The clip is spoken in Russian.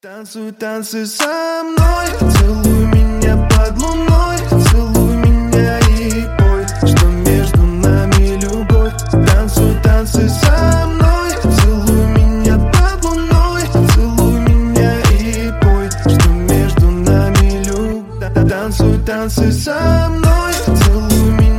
Танцуй, танцуй со мной, целуй меня под луной, целуй меня и пой, что между нами любовь. Танцуй, танцуй со мной, целуй меня под луной, целуй меня и пой, что между нами любовь. Танцуй, танцуй со мной, целуй меня.